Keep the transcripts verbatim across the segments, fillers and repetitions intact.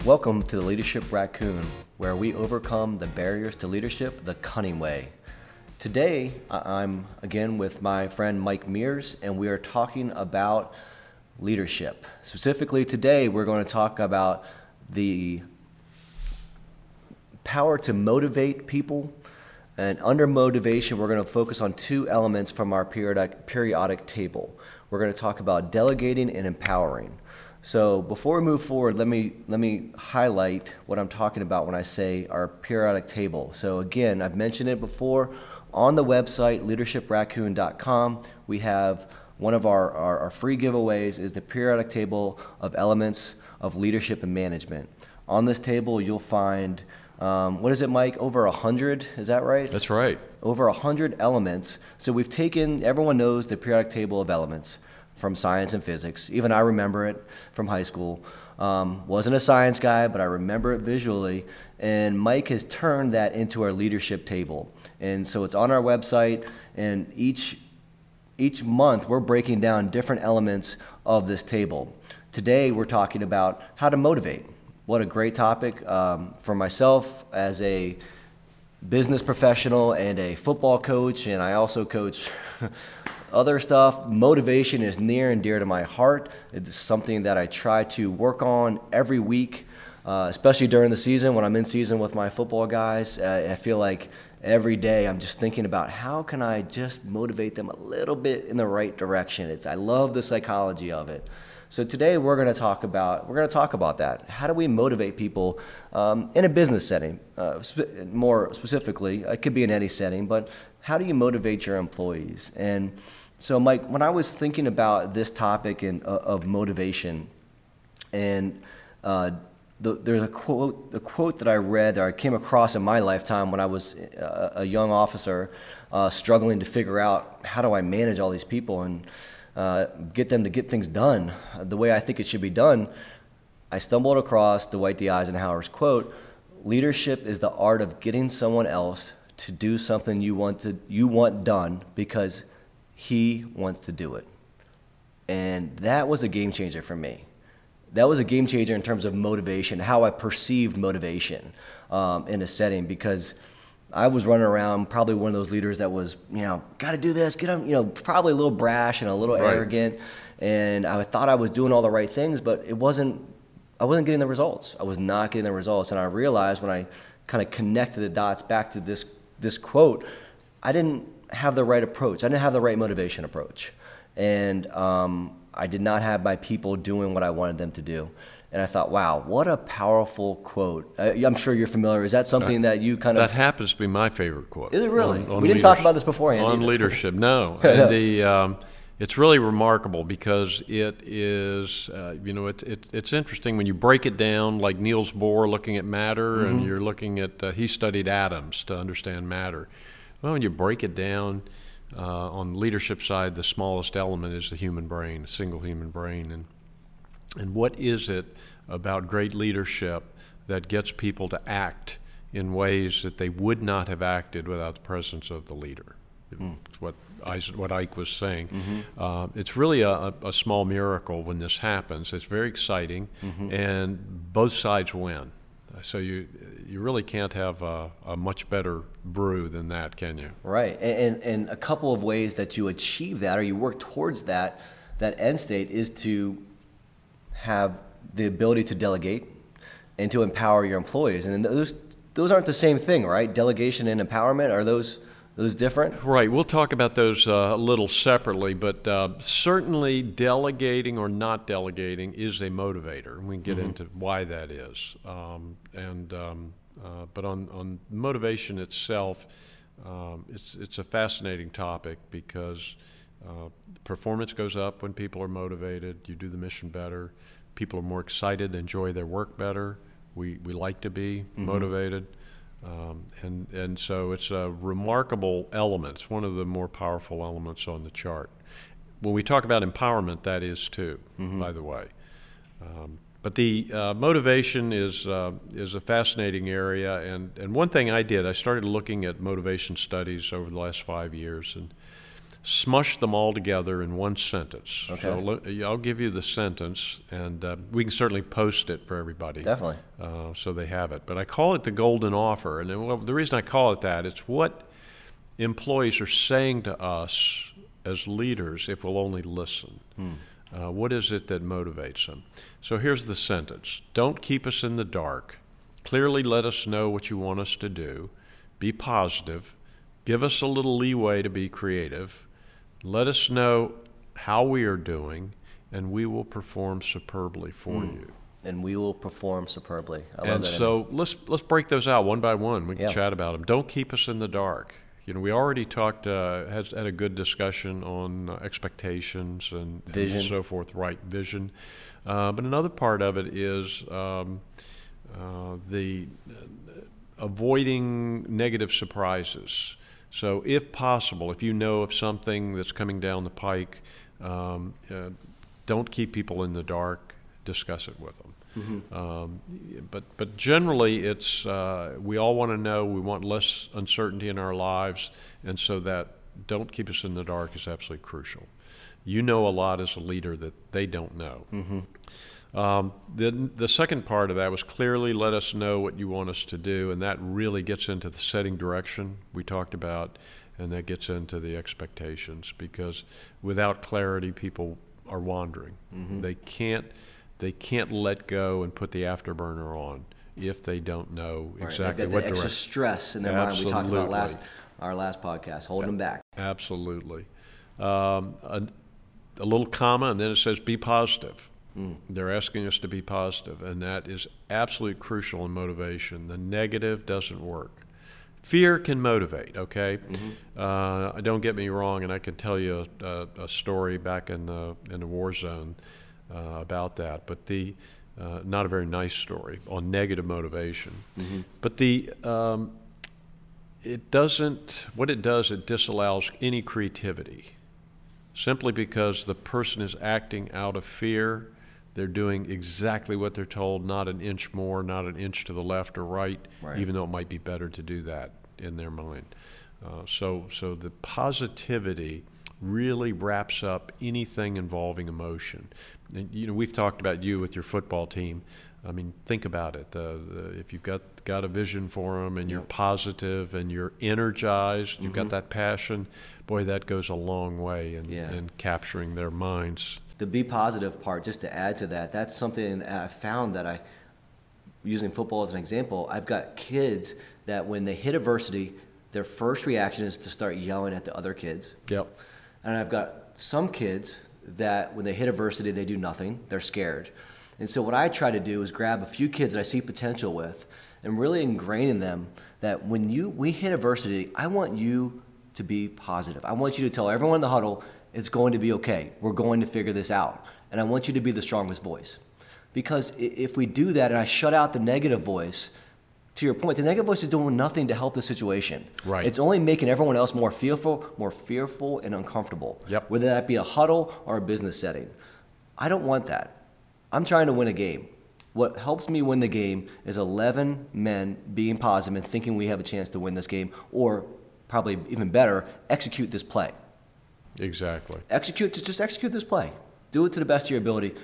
Welcome to the Leadership Raccoon, where we overcome the barriers to leadership the cunning way. Today, I'm again with my friend Mike Mears, and we are talking about leadership. Specifically today, we're going to talk about the power to motivate people. And under motivation, we're going to focus on two elements from our periodic, periodic table. We're going to talk about delegating and empowering. So before we move forward, let me let me highlight what I'm talking about when I say our periodic table. So again, I've mentioned it before. On the website, leadership raccoon dot com, we have one of our, our, our free giveaways is the periodic table of elements of leadership and management. On this table, you'll find, um, what is it, Mike? Over one hundred, is that right? That's right. Over one hundred elements. So we've taken, everyone knows the periodic table of elements from science and physics. Even I remember it from high school. Um, wasn't a science guy, but I remember it visually. And Mike has turned that into our leadership table. And so it's on our website, and each each month we're breaking down different elements of this table. Today we're talking about how to motivate. What a great topic um, for myself as a business professional and a football coach, and I also coach other stuff. Motivation is near and dear to my heart. It's something that I try to work on every week, uh, especially during the season when I'm in season with my football guys. Uh, I feel like every day I'm just thinking about how can I just motivate them a little bit in the right direction. It's I love the psychology of it. So today we're going to talk about we're going to talk about that. How do we motivate people um, in a business setting? Uh, sp- more specifically, it could be in any setting, but how do you motivate your employees? And so, Mike, when I was thinking about this topic in, uh, of motivation, and uh, the, there's a quote, a quote that I read or I came across in my lifetime when I was a, a young officer, uh, struggling to figure out how do I manage all these people and uh, get them to get things done the way I think it should be done. I stumbled across Dwight D. Eisenhower's quote: "Leadership is the art of getting someone else to do something you want to you want done because he wants to do it." And that was a game changer for me. That was a game changer in terms of motivation, how I perceived motivation um, in a setting, because I was running around probably one of those leaders that was, you know, got to do this, get them, you know, probably a little brash and a little right. arrogant. And I thought I was doing all the right things, but it wasn't, I wasn't getting the results. I was not getting the results. And I realized when I kind of connected the dots back to this this quote, I didn't have the right approach. I didn't have the right motivation approach. And um, I did not have my people doing what I wanted them to do. And I thought, wow, what a powerful quote. I, I'm sure you're familiar. Is that something that, that you kind of... That happens to be my favorite quote. Is it really? On, on we didn't talk about this beforehand. On either. leadership, no. And the um, it's really remarkable because it is, uh, you know, it, it, it's interesting when you break it down, like Niels Bohr looking at matter, mm-hmm. and you're looking at, uh, he studied atoms to understand matter. Well, when you break it down, uh, on the leadership side, the smallest element is the human brain, a single human brain. And and what is it about great leadership that gets people to act in ways that they would not have acted without the presence of the leader? Mm. It's what Ike, what Ike was saying. Mm-hmm. Uh, it's really a, a small miracle when this happens. It's very exciting, mm-hmm. and both sides win. So you you really can't have a, a much better brew than that, can you? Right, and, and and a couple of ways that you achieve that, or you work towards that, that end state is to have the ability to delegate and to empower your employees. And those those aren't the same thing, right? Delegation and empowerment, are those those different? Right. We'll talk about those uh, a little separately, but uh, certainly delegating or not delegating is a motivator. We can get mm-hmm. into why that is. Um, and um, uh, but on, on motivation itself, um, it's it's a fascinating topic because uh, performance goes up when people are motivated. You do the mission better. People are more excited, enjoy their work better. We we like to be mm-hmm. motivated. Um, and, and so it's a remarkable element. It's one of the more powerful elements on the chart. When we talk about empowerment, that is too, mm-hmm. by the way. Um, but the uh, motivation is uh, is a fascinating area. And, and one thing I did, I started looking at motivation studies over the last five years. And smush them all together in one sentence. Okay. So look, I'll give you the sentence, and uh, we can certainly post it for everybody. Definitely. Uh, so they have it. But I call it the golden offer. And then, well, the reason I call it that, it's what employees are saying to us as leaders if we'll only listen. Hmm. Uh, what is it that motivates them? So here's the sentence. Don't keep us in the dark. Clearly let us know what you want us to do. Be positive. Give us a little leeway to be creative. Let us know how we are doing, and we will perform superbly for mm. you. And we will perform superbly. I love and that. so let's let's break those out one by one. We can yeah. chat about them. Don't keep us in the dark. You know, we already talked, uh, has had a good discussion on uh, expectations and, vision. and so forth. Right, vision. Uh, but another part of it is um, uh, the uh, avoiding negative surprises. So if possible, if you know of something that's coming down the pike, um, uh, don't keep people in the dark. Discuss it with them. Mm-hmm. Um, but but generally, it's uh, we all want to know. We want less uncertainty in our lives, and so that don't keep us in the dark is absolutely crucial. You know a lot as a leader that they don't know. Mm-hmm. Um, then the second part of that was clearly let us know what you want us to do, and that really gets into the setting direction we talked about, and that gets into the expectations, because without clarity, people are wandering. Mm-hmm. They can't. They can't let go and put the afterburner on if they don't know exactly right. what the extra direction. stress in their Absolutely. mind. We talked about last our last podcast, holding them back. Absolutely. Um, a, a little comma, and then it says be positive. Mm. They're asking us to be positive, and that is absolutely crucial in motivation. The negative doesn't work. Fear can motivate, okay? Mm-hmm. Uh, don't get me wrong, and I can tell you a, a story back in the in the war zone uh, about that, but the uh, not a very nice story on negative motivation. Mm-hmm. But the um, it doesn't. What it does, it disallows any creativity, simply because the person is acting out of fear. They're doing exactly what they're told, not an inch more, not an inch to the left or right, right. even though it might be better to do that in their mind. Uh, so, so the positivity really wraps up anything involving emotion. And, you know, we've talked about you with your football team. I mean, think about it. Uh, the, if you've got got a vision for them, and you're positive and you're energized, you've mm-hmm. got that passion, boy, that goes a long way in, yeah. in capturing their minds. The be positive part, just to add to that, that's something that I found that I, using football as an example, I've got kids that when they hit adversity, their first reaction is to start yelling at the other kids. Yep. And I've got some kids that when they hit adversity, they do nothing. They're scared. And so what I try to do is grab a few kids that I see potential with and really ingrain in them that when you we hit adversity, I want you to be positive. I want you to tell everyone in the huddle, it's going to be okay. We're going to figure this out. And I want you to be the strongest voice. Because if we do that and I shut out the negative voice, to your point, the negative voice is doing nothing to help the situation. Right. It's only making everyone else more fearful, more fearful and uncomfortable. Yep. Whether that be a huddle or a business setting. I don't want that. I'm trying to win a game. What helps me win the game is eleven men being positive and thinking we have a chance to win this game, or probably even better, execute this play. Exactly. Execute, just execute this play. Do it to the best of your ability.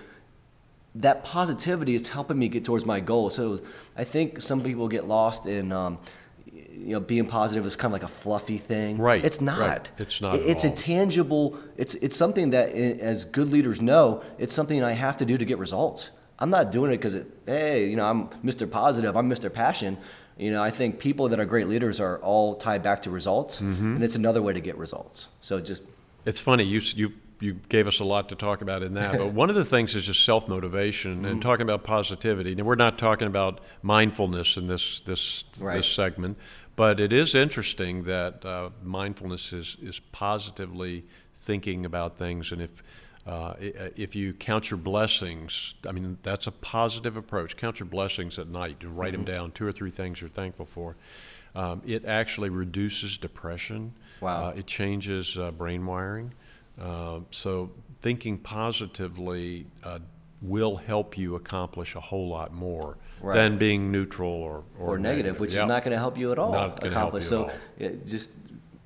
That positivity is helping me get towards my goal. So I think some people get lost in, um, you know, being positive is kind of like a fluffy thing. Right. It's not. Right. It's not. It's at all. a tangible. It's it's something that, as good leaders know, it's something I have to do to get results. I'm not doing it because it. Hey, you know, I'm Mister Positive. I'm Mister Passion. You know, I think people that are great leaders are all tied back to results, mm-hmm. and it's another way to get results. So just. It's funny, you you you gave us a lot to talk about in that, but one of the things is just self-motivation mm-hmm. and talking about positivity. Now, we're not talking about mindfulness in this this right. this segment, but it is interesting that uh, mindfulness is is positively thinking about things, and if uh, if you count your blessings, I mean, that's a positive approach. Count your blessings at night and write mm-hmm. them down, two or three things you're thankful for. Um, it actually reduces depression. Wow. Uh, it changes uh, brain wiring. Uh, so thinking positively uh, will help you accomplish a whole lot more right. than being neutral or or, or negative, negative, which yep. is not going to help you at all not accomplish. Help you so at all. It just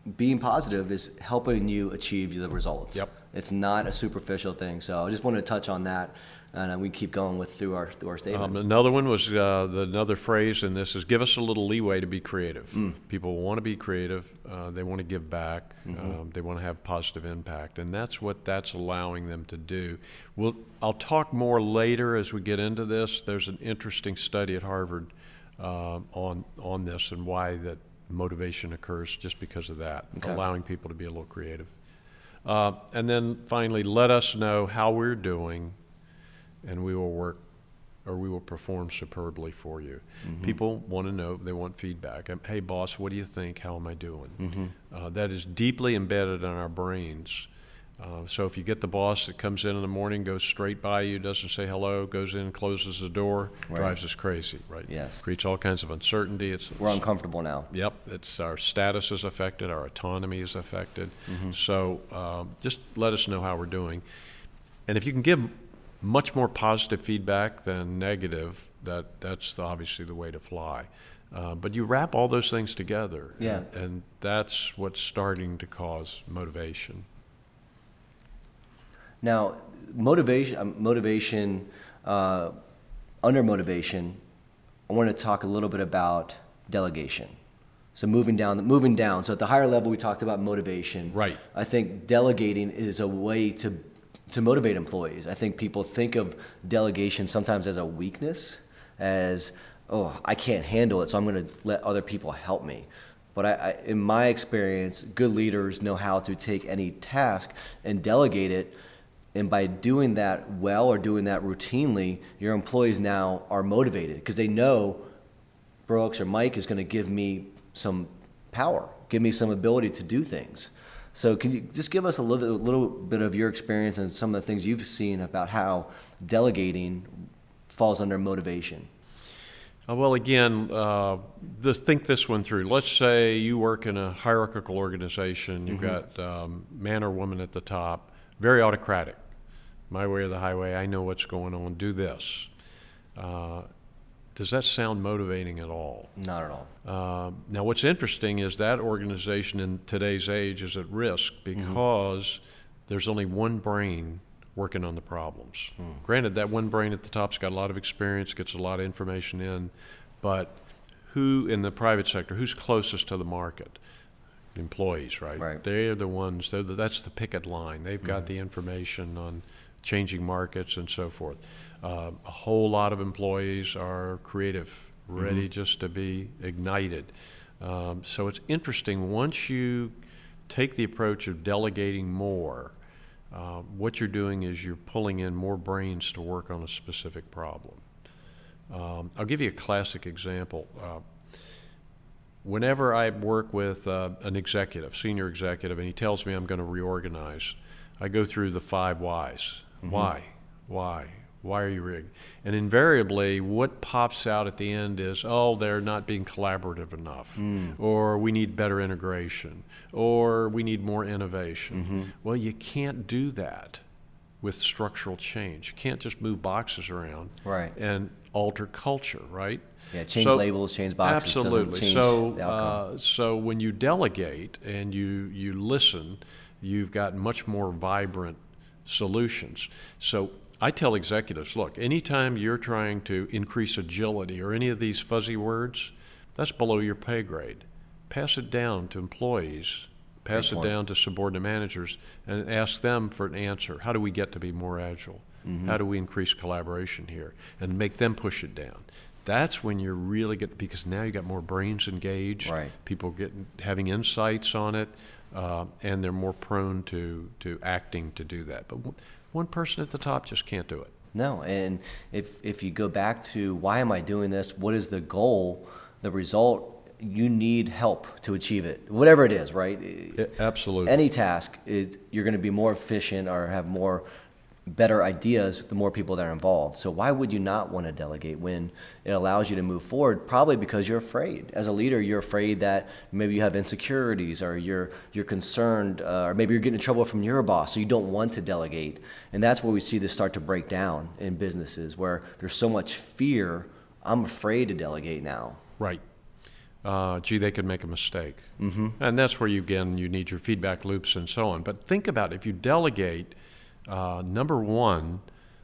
being positive is helping you achieve the results. Yep. It's not a superficial thing. So I just wanted to touch on that, and we keep going with through our through our statement. Um, another one was uh, the, another phrase in this is give us a little leeway to be creative. Mm. People want to be creative. Uh, they want to give back. Mm-hmm. Um, they want to have positive impact, and that's what that's allowing them to do. We'll, I'll talk more later as we get into this. There's an interesting study at Harvard uh, on on this and why that motivation occurs just because of that, Okay. allowing people to be a little creative. Uh, and then finally, let us know how we're doing, and we will work, or we will perform superbly for you. Mm-hmm. People want to know, they want feedback. Um, Hey, boss, what do you think? How am I doing? Mm-hmm. Uh, that is deeply embedded in our brains. Uh, so if you get the boss that comes in in the morning, goes straight by you, doesn't say hello, goes in, closes the door, Right. drives us crazy, right? Yes. Creates all kinds of uncertainty. It's We're uncomfortable now. Yep, it's our status is affected, our autonomy is affected. Mm-hmm. So um, just let us know how we're doing. And if you can give much more positive feedback than negative, that that's the, obviously the way to fly. Uh, but you wrap all those things together, Yeah. and, and that's what's starting to cause motivation. Now, motivation, um, motivation, uh, under motivation, I want to talk a little bit about delegation. So moving down, moving down. So at the higher level, we talked about motivation. Right. I think delegating is a way to to motivate employees. I think people think of delegation sometimes as a weakness, as oh, I can't handle it, so I'm going to let other people help me. But I, I, in my experience, good leaders know how to take any task and delegate it. And by doing that well or doing that routinely, your employees now are motivated because they know Brooks or Mike is going to give me some power, give me some ability to do things. So can you just give us a little, little bit of your experience and some of the things you've seen about how delegating falls under motivation? Uh, well, again, uh, this, think this one through. Let's say you work in a hierarchical organization. You've Mm-hmm. got um, man or woman at the top, very autocratic. My way or the highway, I know what's going on, do this. Uh, does that sound motivating at all? Not at all. Uh, now, what's interesting is that organization in today's age is at risk because mm-hmm. there's only one brain working on the problems. Mm. Granted, that one brain at the top's got a lot of experience, gets a lot of information in, but who in the private sector, who's closest to the market? Employees, right? Right. They're the ones, they're the, that's the picket line. They've got Mm-hmm. the information on changing markets and so forth. Uh, a whole lot of employees are creative, ready mm-hmm. just to be ignited. Um, so it's interesting, once you take the approach of delegating more, uh, what you're doing is you're pulling in more brains to work on a specific problem. Um, I'll give you a classic example. Uh, whenever I work with uh, an executive, senior executive, and he tells me I'm going to reorganize, I go through the five whys. Mm-hmm. Why? Why? Why are you rigged? And invariably, what pops out at the end is, oh, they're not being collaborative enough, mm. or we need better integration, or we need more innovation. Mm-hmm. Well, you can't do that with structural change. You can't just move boxes around right. and alter culture, right? Yeah, change so, labels, change boxes. Absolutely. Change so, the outcome. Uh, so when you delegate and you you listen, you've got much more vibrant solutions. So I tell executives, look, anytime you're trying to increase agility or any of these fuzzy words, that's below your pay grade. Pass it down to employees, pass Great it point. down to subordinate managers, and ask them for an answer. How do we get to be more agile? Mm-hmm. How do we increase collaboration here? And make them push it down. That's when you're really getting, because now you got more brains engaged, right. people getting having insights on it, uh, and they're more prone to, to acting to do that. But w- one person at the top just can't do it. No, and if if you go back to why am I doing this, what is the goal, the result, you need help to achieve it, whatever it is, right? It, absolutely. Any task, is you're going to be more efficient or have more better ideas the more people that are involved. So why would you not want to delegate when it allows you to move forward? Probably because you're afraid. As a leader, you're afraid that maybe you have insecurities, or you're you're concerned, uh, or maybe you're getting in trouble from your boss, so you don't want to delegate. And that's where we see this start to break down in businesses, where there's so much fear. I'm afraid to delegate now. Right. uh, gee, they could make a mistake. Mm-hmm. And that's where, you again, you need your feedback loops and so on. But think about it. If you delegate, uh, number one,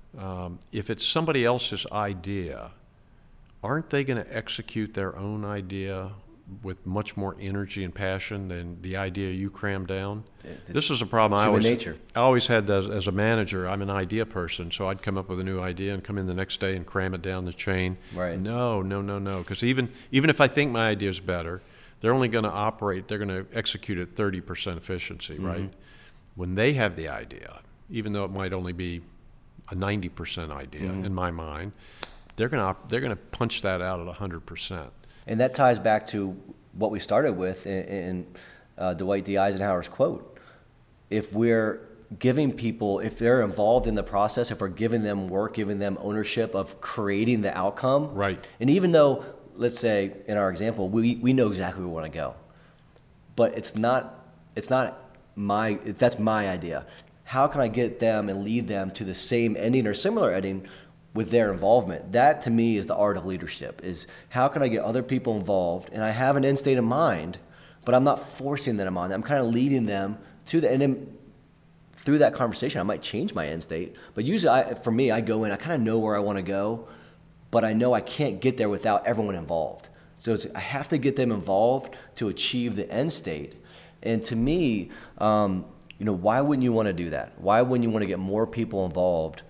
um, if it's somebody else's idea, aren't they going to execute their own idea with much more energy and passion than the idea you crammed down? It's This is a problem I human always, nature. I always had as, as a manager. I'm an idea person, so I'd come up with a new idea and come in the next day and cram it down the chain. Right. No, no, no, no. Because even even if I think my idea is better, they're only going to operate. They're going to execute at thirty percent efficiency, Mm-hmm. right? When they have the idea, even though it might only be a ninety percent idea Mm-hmm. in my mind, they're going to they're going to punch that out at one hundred percent. And that ties back to what we started with in, in uh, Dwight D. Eisenhower's quote. If we're giving people, if they're involved in the process, if we're giving them work, giving them ownership of creating the outcome. Right. And even though, let's say in our example, we, we know exactly where we want to go, but it's not, it's not my, that's my idea. How can I get them and lead them to the same ending or similar ending with their involvement? That to me is the art of leadership, is how can I get other people involved, and I have an end state in mind, but I'm not forcing them on them. I'm kind of leading them to the, and then through that conversation, I might change my end state, but usually I, for me, I go in, I kind of know where I want to go, but I know I can't get there without everyone involved. So it's, I have to get them involved to achieve the end state. And to me, um, you know, why wouldn't you want to do that? Why wouldn't you want to get more people involved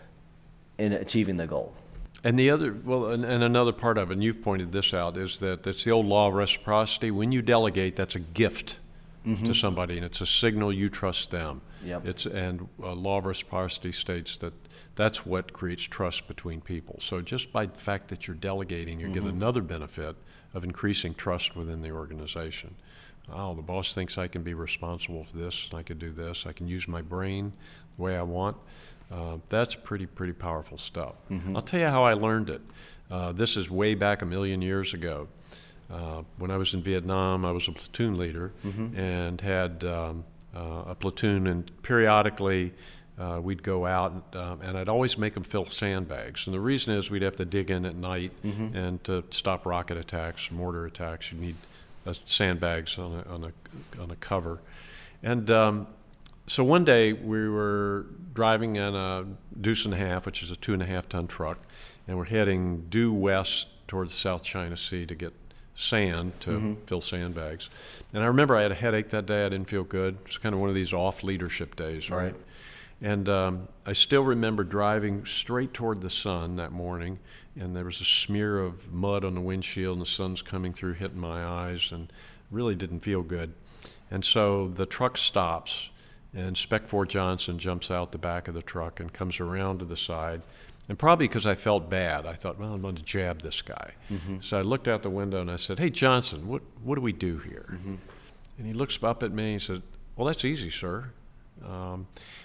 in achieving the goal? And the other, well, and, and another part of it, and you've pointed this out, is that it's the old law of reciprocity. When you delegate, that's a gift mm-hmm. to somebody, and it's a signal you trust them. Yep. It's and uh, law of reciprocity states that that's what creates trust between people. So just by the fact that you're delegating, you mm-hmm. get another benefit of increasing trust within the organization. Oh, the boss thinks I can be responsible for this, and I can do this. I can use my brain the way I want. Uh, that's pretty, pretty powerful stuff. Mm-hmm. I'll tell you how I learned it. Uh, this is way back a million years ago. Uh, when I was in Vietnam, I was a platoon leader mm-hmm. and had um, uh, a platoon, and periodically uh, we'd go out, and, um, and I'd always make them fill sandbags. And the reason is we'd have to dig in at night, mm-hmm. and to stop rocket attacks, mortar attacks, you need uh, sandbags on a, on a, on a cover. And um, So one day we were driving in a deuce and a half, which is a two and a half ton truck, and we're heading due west towards the South China Sea to get sand to mm-hmm. fill sandbags. And I remember I had a headache that day. I didn't feel good. It's kind of one of these off leadership days, right? right. And um, I still remember driving straight toward the sun that morning, and there was a smear of mud on the windshield, and the sun's coming through, hitting my eyes, and really didn't feel good. And so the truck stops, and Spec Four Johnson jumps out the back of the truck and comes around to the side. And probably because I felt bad, I thought, well, I'm going to jab this guy. Mm-hmm. So I looked out the window and I said, hey, Johnson, what, what do we do here? Mm-hmm. And he looks up at me and he said, well, that's easy, sir. Um,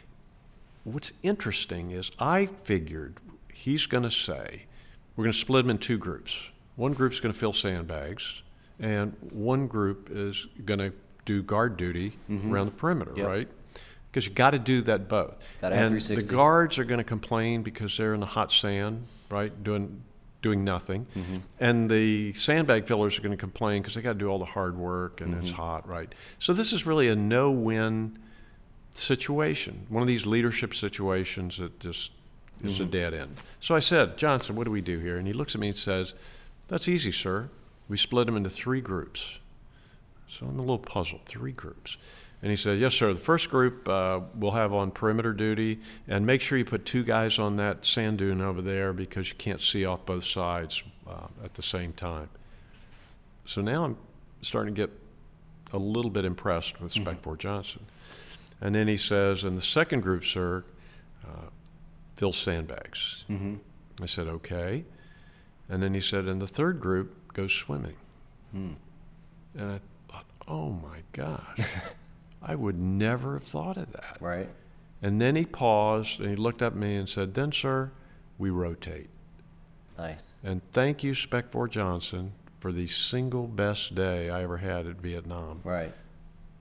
what's interesting is I figured he's going to say, we're going to split them in two groups. One group's going to fill sandbags, and one group is going to do guard duty mm-hmm. around the perimeter, yep. right? Because you got to do that both. Gotta have and three sixty. The guards are going to complain because they're in the hot sand, right, doing doing nothing. Mm-hmm. And the sandbag fillers are going to complain because they got to do all the hard work and mm-hmm. it's hot, right? So this is really a no-win situation. One of these leadership situations that just is mm-hmm. a dead end. So I said, Johnson, what do we do here? And he looks at me and says, that's easy, sir. We split them into three groups. So I'm a little puzzled, three groups. And he said, yes, sir, the first group uh, we'll have on perimeter duty, and make sure you put two guys on that sand dune over there because you can't see off both sides uh, at the same time. So now I'm starting to get a little bit impressed with Spec Four mm-hmm. Johnson. And then he says, and the second group, sir, uh, fill sandbags. Mm-hmm. I said, okay. And then he said, and the third group goes swimming. Mm. And I thought, oh my gosh. I would never have thought of that. Right. And then he paused and he looked at me and said, then, sir, we rotate. Nice. And thank you, Spec Four Johnson, for the single best day I ever had at Vietnam. Right.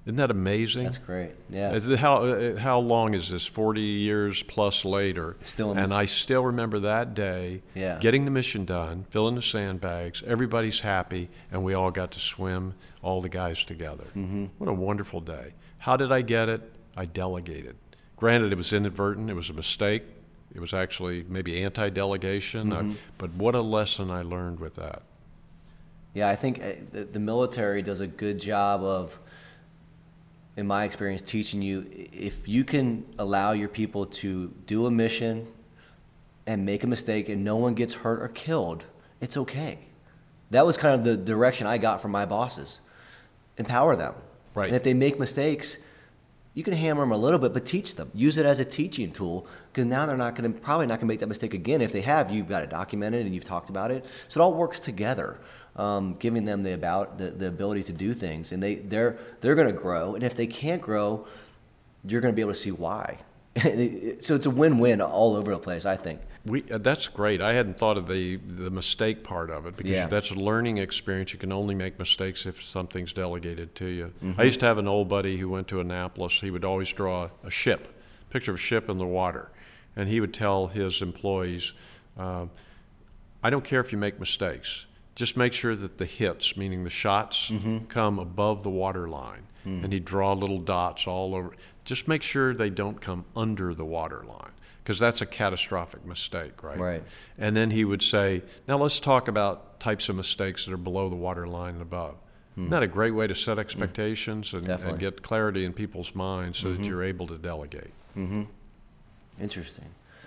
Isn't that amazing? That's great. Yeah. Is it- How, uh, how long is this? forty years plus later. Still in- and I still remember that day, Yeah. getting the mission done, filling the sandbags, everybody's happy, and we all got to swim, all the guys together. Mm-hmm. What a wonderful day. How did I get it? I delegated. Granted, it was inadvertent, it was a mistake. It was actually maybe anti-delegation, Mm-hmm. I, but what a lesson I learned with that. Yeah, I think uh, the, the military does a good job of, in my experience, teaching you if you can allow your people to do a mission and make a mistake and no one gets hurt or killed, it's okay. That was kind of the direction I got from my bosses. Empower them. Right. And if they make mistakes, you can hammer them a little bit, but teach them. Use it as a teaching tool, because now they're not going to probably not going to make that mistake again. If they have, you've got it documented and you've talked about it. So it all works together, um, giving them the about the, the ability to do things, and they they're they're going to grow. And if they can't grow, you're going to be able to see why. So it's a win-win all over the place, I think. We, uh, that's great. I hadn't thought of the, the mistake part of it, because Yeah. that's a learning experience. You can only make mistakes if something's delegated to you. Mm-hmm. I used to have an old buddy who went to Annapolis. He would always draw a ship, picture of a ship in the water. And he would tell his employees, uh, I don't care if you make mistakes. Just make sure that the hits, meaning the shots, Mm-hmm. come above the water line. Mm. And he'd draw little dots all over. Just make sure they don't come under the water line, because that's a catastrophic mistake, right? Right. And then he would say, now let's talk about types of mistakes that are below the water line and above. Isn't that a great way to set expectations and, Definitely. and get clarity in people's minds so that you're able to delegate? Interesting.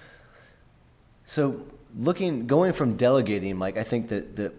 So looking, going from delegating, Mike, I think that the,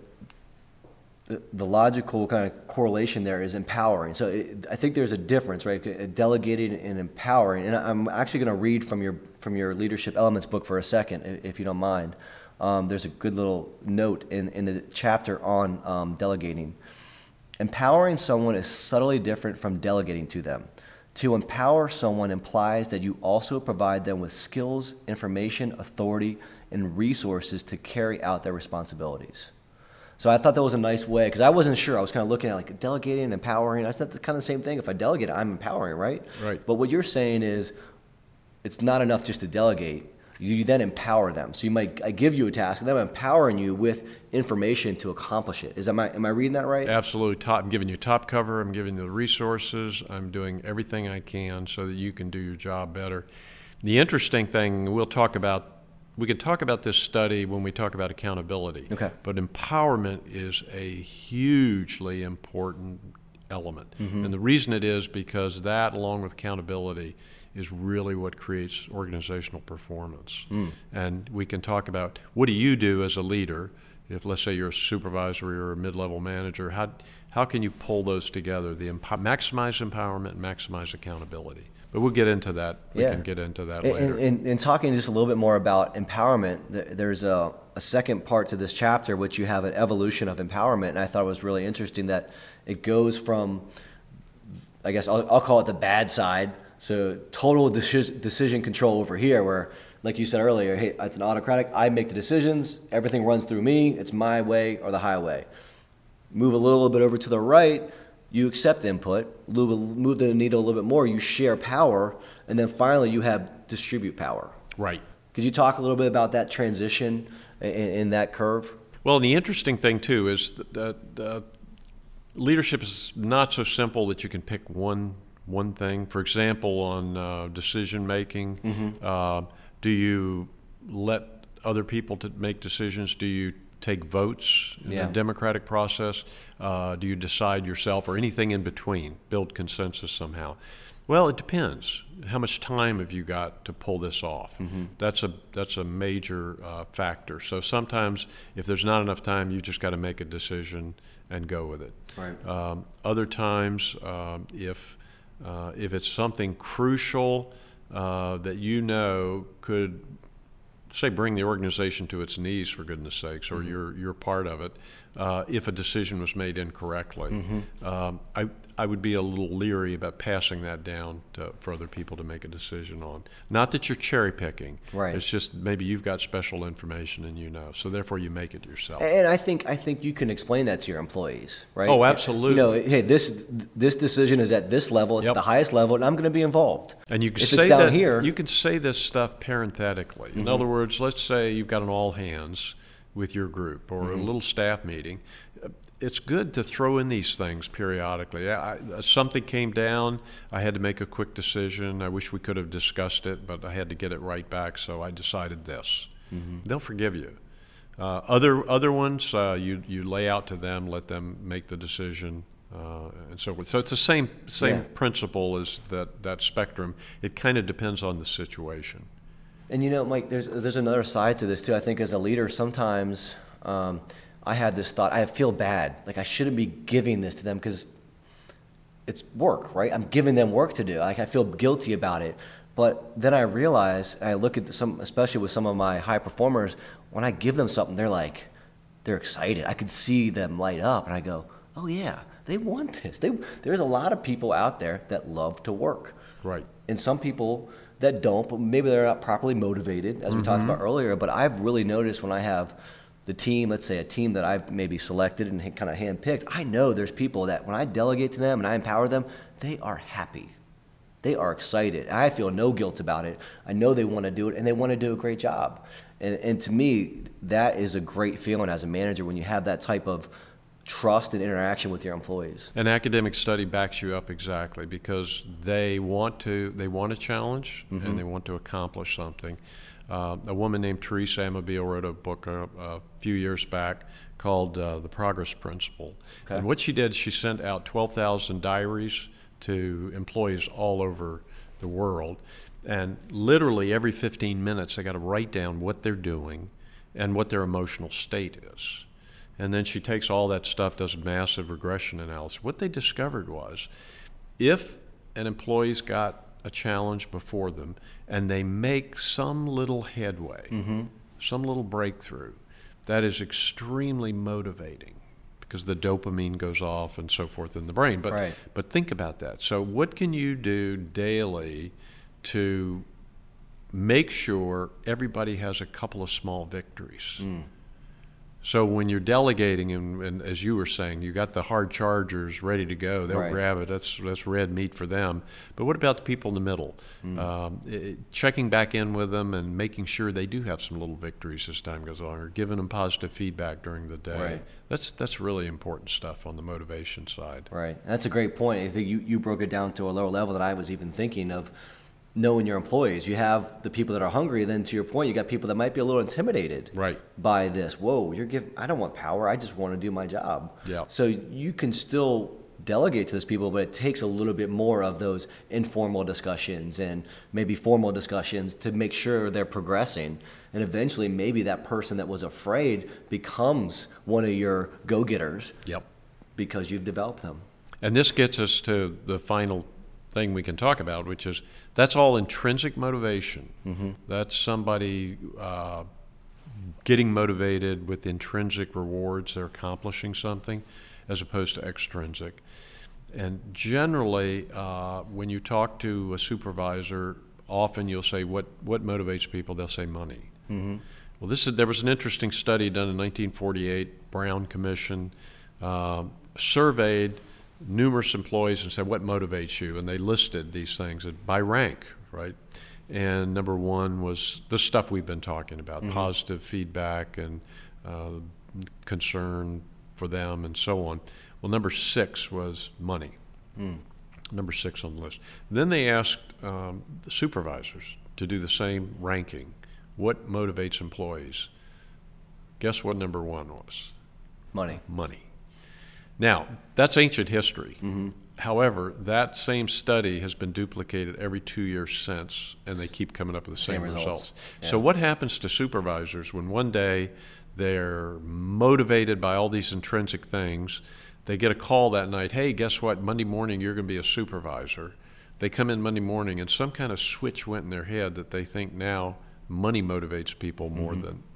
the, the logical kind of correlation there is empowering. So it, I think there's a difference, right? Delegating and empowering. And I'm actually going to read from your from your Leadership Elements book for a second, i- if you don't mind. Um, there's a good little note in, in the chapter on um, delegating. Empowering someone is subtly different from delegating to them. To empower someone implies that you also provide them with skills, information, authority, and resources to carry out their responsibilities. So I thought that was a nice way, because I wasn't sure. I was kind of looking at like delegating and empowering. That's not the kind of the same thing. If I delegate, I'm empowering, right? Right. But what you're saying is it's not enough just to delegate. You then empower them. So you might, I give you a task, and then I'm empowering you with information to accomplish it. Is that my, am I reading that right? Absolutely. Top, I'm giving you top cover. I'm giving you the resources. I'm doing everything I can so that you can do your job better. The interesting thing, we'll talk about, we could talk about this study when we talk about accountability. Okay. But empowerment is a hugely important element. Mm-hmm. And the reason it is because that, along with accountability, is really what creates organizational performance. Mm. And we can talk about, what do you do as a leader? If, let's say, you're a supervisor or a mid-level manager, how how can you pull those together? The empo- maximize empowerment, maximize accountability. But we'll get into that. We Yeah. can get into that And, later. and, and, and talking just a little bit more about empowerment, th- there's a, a second part to this chapter, which you have an evolution of empowerment. And I thought it was really interesting that it goes from, I guess I'll, I'll call it the bad side. So total deci- decision control over here, where, like you said earlier, hey, it's an autocratic, I make the decisions, everything runs through me, it's my way or the highway. Move a little bit over to the right, you accept input, move, move the needle a little bit more, you share power, and then finally you have distribute power. Right. Could you talk a little bit about that transition in, in that curve? Well, and the interesting thing, too, is that uh, leadership is not so simple that you can pick one one thing. For example, on uh, decision making, Mm-hmm. uh, do you let other people to make decisions? Do you take votes in Yeah. the democratic process? Uh, do you decide yourself, or anything in between? Build consensus somehow. Well, it depends. How much time have you got to pull this off? Mm-hmm. That's a that's a major uh, factor. So sometimes, if there's not enough time, you just got to make a decision and go with it. Right. Um, other times, um, if uh, if it's something crucial uh, that you know could, say, bring the organization to its knees, for goodness sakes, or Mm-hmm. you're you're part of it. Uh, if a decision was made incorrectly, Mm-hmm. um, I I would be a little leery about passing that down to, for other people to make a decision on. Not that you're cherry picking. Right. It's just maybe you've got special information and you know, so therefore you make it yourself. And I think I think you can explain that to your employees, right? Oh, absolutely. You know, hey, this this decision is at this level, it's Yep. the highest level, and I'm going to be involved. And you can if say it's down that here, you can say this stuff parenthetically. In Mm-hmm. other words, let's say you've got an all hands with your group or Mm-hmm. a little staff meeting. It's good to throw in these things periodically. I, I, something came down. I had to make a quick decision. I wish we could have discussed it, but I had to get it right back, so I decided this. Mm-hmm. They'll forgive you. Uh, other other ones, uh, you you lay out to them, let them make the decision, uh, and so forth. So it's the same same Yeah. principle as that that spectrum. It kind of depends on the situation. And you know, Mike, there's there's another side to this too. I think as a leader, sometimes um, I had this thought. I feel bad, like I shouldn't be giving this to them because it's work, right? I'm giving them work to do. Like I feel guilty about it. But then I realize, I look at some, especially with some of my high performers, when I give them something, they're like, they're excited. I could see them light up, and I go, oh yeah, they want this. They, there's a lot of people out there that love to work. Right. And some people that don't, but maybe they're not properly motivated, as we talked about earlier. But I've really noticed when I have the team, let's say a team that I've maybe selected and kind of handpicked, I know there's people that when I delegate to them and I empower them, they are happy. They are excited. I feel no guilt about it. I know they want to do it, and they want to do a great job. And, and to me, that is a great feeling as a manager when you have that type of trust and interaction with your employees. An academic study backs you up exactly because they want to they want a challenge Mm-hmm. and they want to accomplish something. Uh, a woman named Teresa Amabile wrote a book a, a few years back called uh, The Progress Principle. Okay. And what she did, she sent out twelve thousand diaries to employees all over the world. And literally every fifteen minutes, they got to write down what they're doing and what their emotional state is. And then she takes all that stuff, does a massive regression analysis. What they discovered was if an employee's got a challenge before them and they make some little headway, mm-hmm. some little breakthrough, that is extremely motivating because the dopamine goes off and so forth in the brain. But, Right. but think about that. So what can you do daily to make sure everybody has a couple of small victories? Mm. So when you're delegating, and, and as you were saying, you got the hard chargers ready to go. They'll Right. grab it. That's that's red meat for them. But what about the people in the middle? Mm. Um, it, checking back in with them and making sure they do have some little victories as time goes on, or giving them positive feedback during the day. Right. That's that's really important stuff on the motivation side. Right. That's a great point. I think you, you broke it down to a lower level that I was even thinking of. Knowing your employees, you have the people that are hungry. Then, to your point, you got people that might be a little intimidated Right. by this. Whoa, you're giving. I don't want power. I just want to do my job. Yeah. So you can still delegate to those people, but it takes a little bit more of those informal discussions and maybe formal discussions to make sure they're progressing. And eventually, maybe that person that was afraid becomes one of your go-getters. Yep. Because you've developed them. And this gets us to the final thing we can talk about, which is that's all intrinsic motivation. Mm-hmm. That's somebody uh, getting motivated with intrinsic rewards. They're accomplishing something as opposed to extrinsic. And generally, uh, when you talk to a supervisor, often you'll say, what, what motivates people? They'll say money. Mm-hmm. Well, this is, there was an interesting study done in nineteen forty-eight, Brown Commission, uh, surveyed numerous employees and said, what motivates you? And they listed these things by rank, right? And number one was the stuff we've been talking about, mm-hmm. positive feedback and uh, concern for them and so on. Well, number six was money. Mm. Number six on the list. Then they asked um, the supervisors to do the same ranking. What motivates employees? Guess what number one was? Money. Money. Now, that's ancient history. Mm-hmm. However, that same study has been duplicated every two years since, and they keep coming up with the same, Same results. results. Yeah. So what happens to supervisors when one day they're motivated by all these intrinsic things, they get a call that night, hey, guess what, Monday morning you're going to be a supervisor. They come in Monday morning and some kind of switch went in their head that they think now money motivates people more mm-hmm. than...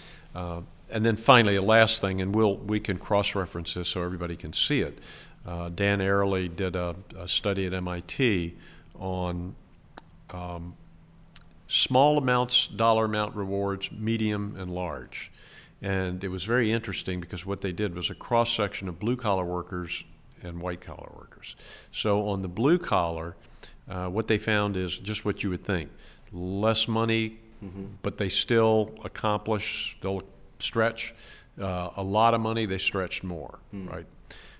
Uh, and then finally, a last thing, and we'll we can cross-reference this so everybody can see it. Uh, Dan Ariely did a, a study at M I T on um, small amounts, dollar amount rewards, medium and large. And it was very interesting because what they did was a cross-section of blue-collar workers and white collar workers. So on the blue collar, uh, what they found is just what you would think. Less money, mm-hmm. but they still accomplish, they'll stretch. Uh, a lot of money, they stretched more, mm. right?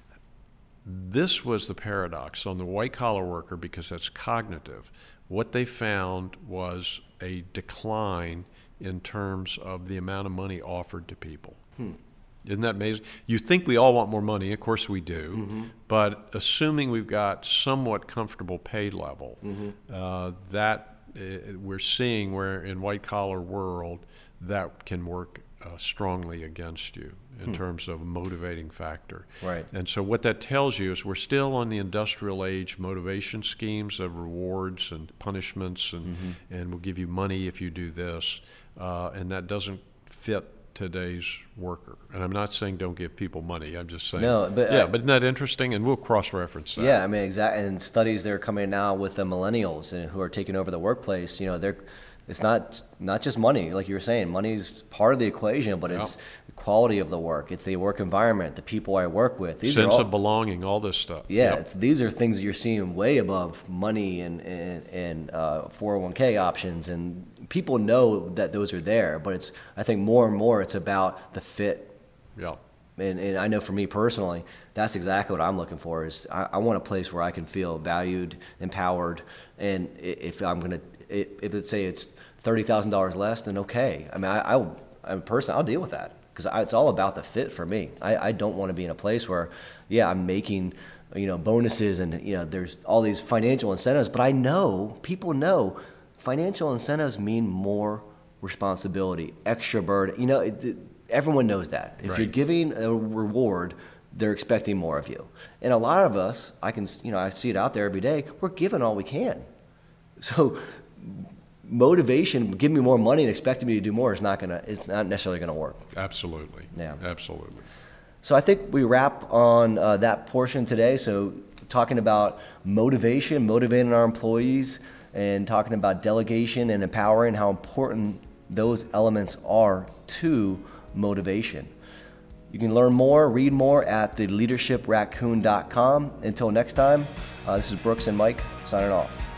This was the paradox on the white collar worker, because that's cognitive. What they found was a decline in terms of the amount of money offered to people. Hmm. Isn't that amazing? You think we all want more money, of course we do, mm-hmm. but assuming we've got somewhat comfortable pay level, mm-hmm. uh, that uh, we're seeing where in white collar world that can work uh, strongly against you in hmm. terms of a motivating factor. Right. And so what that tells you is we're still on the industrial age motivation schemes of rewards and punishments, and, mm-hmm. and we'll give you money if you do this, uh, and that doesn't fit today's worker. And I'm not saying don't give people money. I'm just saying, no, but yeah, I, but isn't that interesting? And we'll cross-reference that. Yeah, I mean, exactly. And studies that are coming now with the millennials and who are taking over the workplace, you know, they're, it's not not just money, like you were saying. Money's part of the equation, but it's yeah. the quality of the work. It's the work environment, the people I work with. These Sense are all, of belonging, all this stuff. Yeah, yep. it's, these are things that you're seeing way above money and and, and uh, four oh one k options, and people know that those are there. But it's I think more and more it's about the fit. Yeah. And, and I know for me personally, that's exactly what I'm looking for. Is I, I want a place where I can feel valued, empowered, and if I'm gonna, if let's say it's thirty thousand dollars less, then okay. I mean, I, I I'm a person, I'll deal with that, because it's all about the fit for me. I, I don't want to be in a place where, yeah, I'm making, you know, bonuses and, you know, there's all these financial incentives, but I know, people know, financial incentives mean more responsibility, extra burden. You know, it, it, everyone knows that. If right. you're giving a reward, they're expecting more of you. And a lot of us, I can, you know, I see it out there every day, we're giving all we can. So motivation, give me more money and expecting me to do more is not gonna is not necessarily gonna work. Absolutely. Yeah. Absolutely. So I think we wrap on uh, that portion today. So talking about motivation, motivating our employees, and talking about delegation and empowering, how important those elements are to motivation. You can learn more, read more at the leadership raccoon dot com. Until next time, uh, this is Brooks and Mike signing off.